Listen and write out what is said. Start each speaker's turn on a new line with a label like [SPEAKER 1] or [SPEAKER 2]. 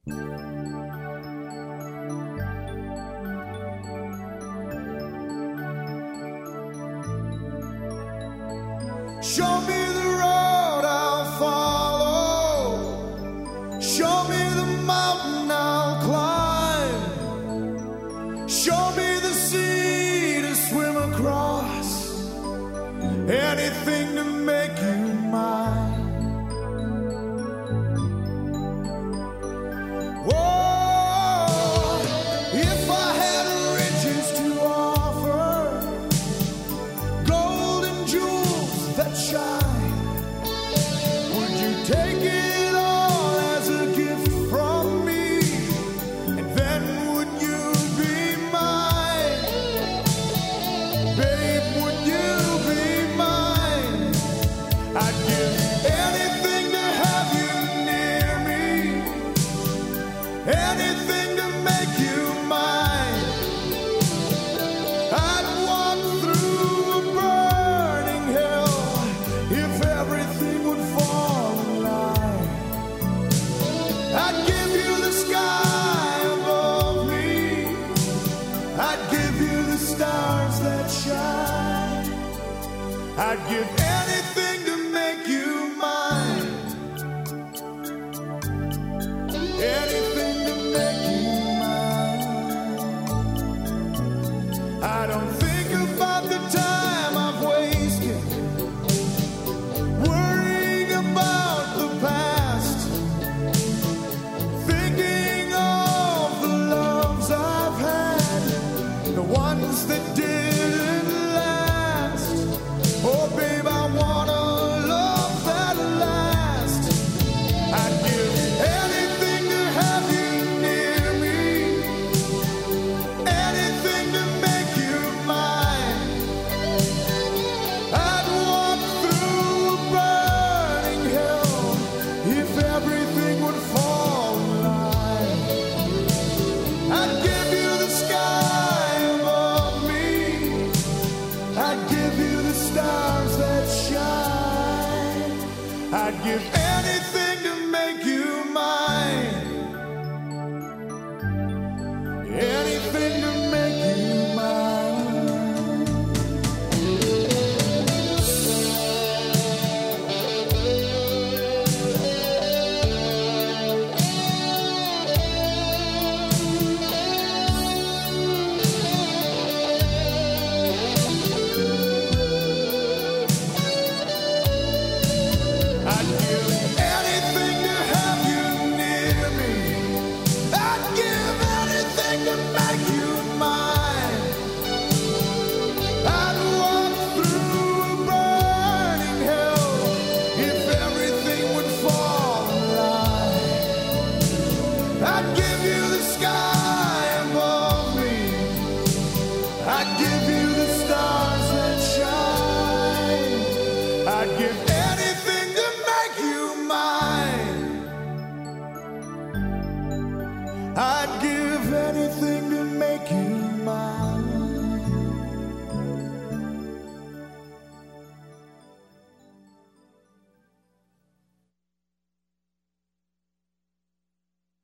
[SPEAKER 1] Show me the road I'll follow. Show me the mountain I'll climb. Show me the sea to swim across. Anything to make you mine. Whoa, if I had riches to offer, gold and jewels that shine, would you take it all as a gift from me? And then would you be mine? Babe, would you be mine? I'd give anything to have you near me, anything to make you mine. I'd walk through a burning hell if everything would fall in line. I'd give you the sky above me, I'd give you the stars that shine. I'd give